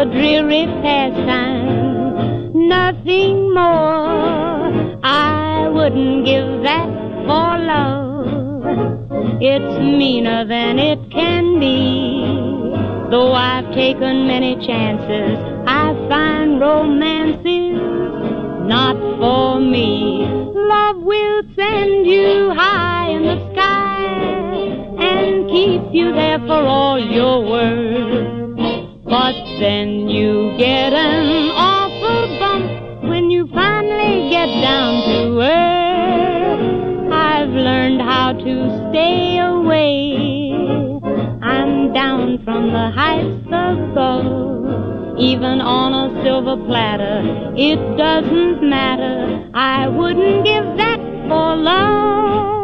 dreary pastime, nothing more. I wouldn't give that for love. It's meaner than it can be. Though I've taken many chances, I find romance is not for me. Love will send you high in the sky and keep you there for all your worth. But then you get an awful bump when you finally get down to earth. I've learned how to stay away. I'm down from the heights above. Even on a silver platter, it doesn't matter. I wouldn't give that for love.